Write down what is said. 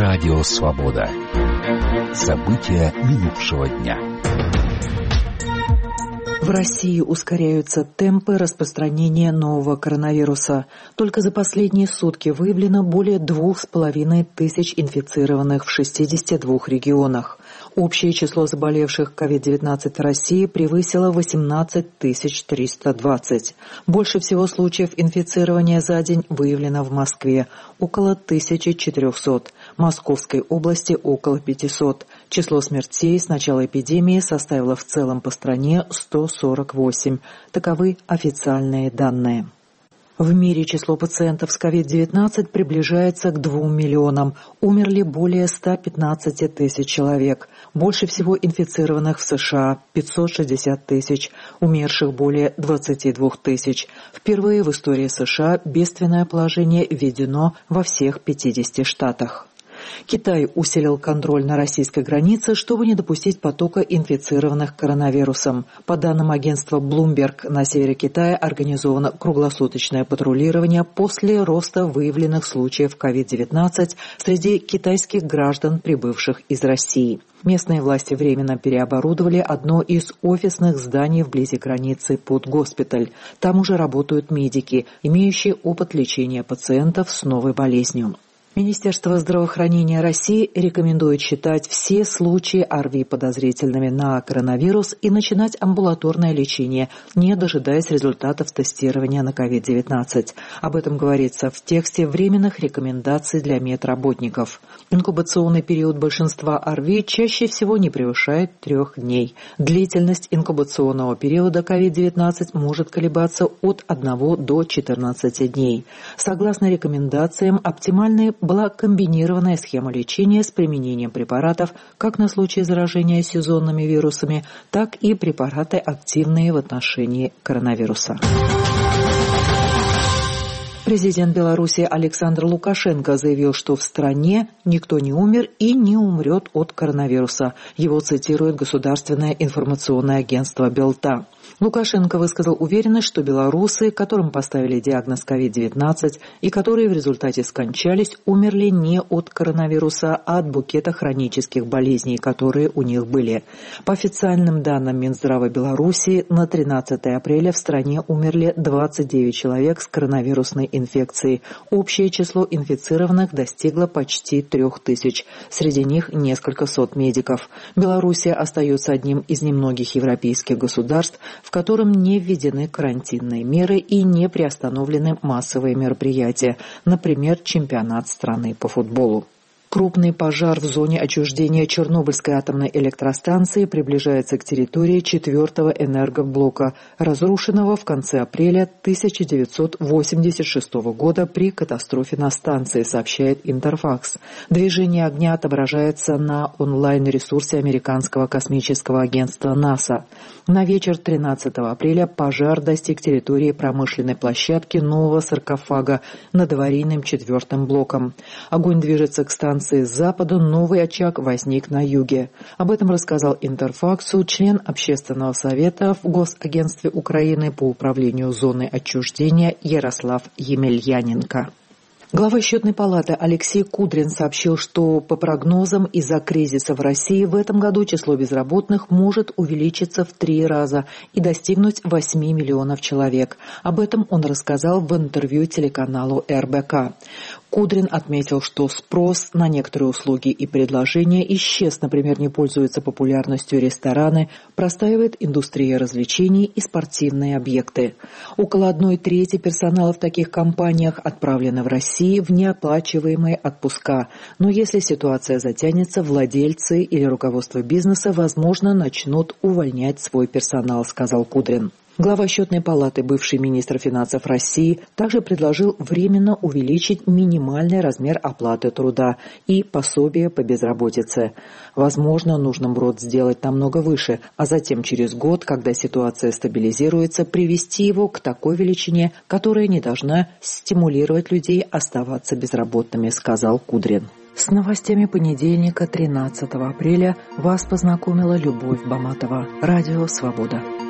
Радио «Свобода». События минувшего дня. В России ускоряются темпы распространения нового коронавируса. Только за последние сутки выявлено более 2500 инфицированных в 62 регионах. Общее число заболевших COVID-19 в России превысило 18 320. Больше всего случаев инфицирования за день выявлено в Москве – около 1400, Московской области – около 500. Число смертей с начала эпидемии составило в целом по стране 148. Таковы официальные данные. В мире число пациентов с COVID-19 приближается к 2 миллионам. Умерли более 115 тысяч человек. Больше всего инфицированных в США – 560 тысяч, умерших более 22 тысяч. Впервые в истории США бедственное положение введено во всех 50 штатах. Китай усилил контроль на российской границе, чтобы не допустить потока инфицированных коронавирусом. По данным агентства Bloomberg, на севере Китая организовано круглосуточное патрулирование после роста выявленных случаев COVID-19 среди китайских граждан, прибывших из России. Местные власти временно переоборудовали одно из офисных зданий вблизи границы под госпиталь. Там уже работают медики, имеющие опыт лечения пациентов с новой болезнью. Министерство здравоохранения России рекомендует считать все случаи ОРВИ подозрительными на коронавирус и начинать амбулаторное лечение, не дожидаясь результатов тестирования на COVID-19. Об этом говорится в тексте временных рекомендаций для медработников. Инкубационный период большинства ОРВИ чаще всего не превышает 3 дней. Длительность инкубационного периода COVID-19 может колебаться от 1 до 14 дней. Согласно рекомендациям, оптимальной была комбинированная схема лечения с применением препаратов как на случай заражения сезонными вирусами, так и препараты, активные в отношении коронавируса. Президент Беларуси Александр Лукашенко заявил, что в стране никто не умер и не умрет от коронавируса. Его цитирует государственное информационное агентство «Белта». Лукашенко высказал уверенность, что белорусы, которым поставили диагноз COVID-19 и которые в результате скончались, умерли не от коронавируса, а от букета хронических болезней, которые у них были. По официальным данным Минздрава Беларуси, на 13 апреля в стране умерли 29 человек с коронавирусной инфекцией. Общее число инфицированных достигло почти 3000. Среди них несколько сот медиков. Белоруссия остается одним из немногих европейских государств, в котором не введены карантинные меры и не приостановлены массовые мероприятия, например, чемпионат страны по футболу. Крупный пожар в зоне отчуждения Чернобыльской атомной электростанции приближается к территории 4-го энергоблока, разрушенного в конце апреля 1986 года при катастрофе на станции, сообщает Интерфакс. Движение огня отображается на онлайн-ресурсе американского космического агентства НАСА. На вечер 13 апреля пожар достиг территории промышленной площадки нового саркофага над аварийным 4-м блоком. Огонь движется к станции с запада, новый очаг возник на юге. Об этом рассказал Интерфаксу член Общественного совета в Госагентстве Украины по управлению зоной отчуждения Ярослав Емельяненко. Глава Счетной палаты Алексей Кудрин сообщил, что по прогнозам из-за кризиса в России в этом году число безработных может увеличиться в 3 раза и достигнуть 8 миллионов человек. Об этом он рассказал в интервью телеканалу РБК. Кудрин отметил, что спрос на некоторые услуги и предложения исчез, например, не пользуются популярностью рестораны, простаивает индустрия развлечений и спортивные объекты. Около 1/3 персонала в таких компаниях отправлены в Россию в неоплачиваемые отпуска. Но если ситуация затянется, владельцы или руководство бизнеса, возможно, начнут увольнять свой персонал, сказал Кудрин. Глава Счетной палаты, бывший министр финансов России, также предложил временно увеличить минимальный размер оплаты труда и пособие по безработице. Возможно, нужно МРОТ сделать намного выше, а затем через год, когда ситуация стабилизируется, привести его к такой величине, которая не должна стимулировать людей оставаться безработными, сказал Кудрин. С новостями понедельника, 13 апреля, вас познакомила Любовь Баматова. Радио «Свобода».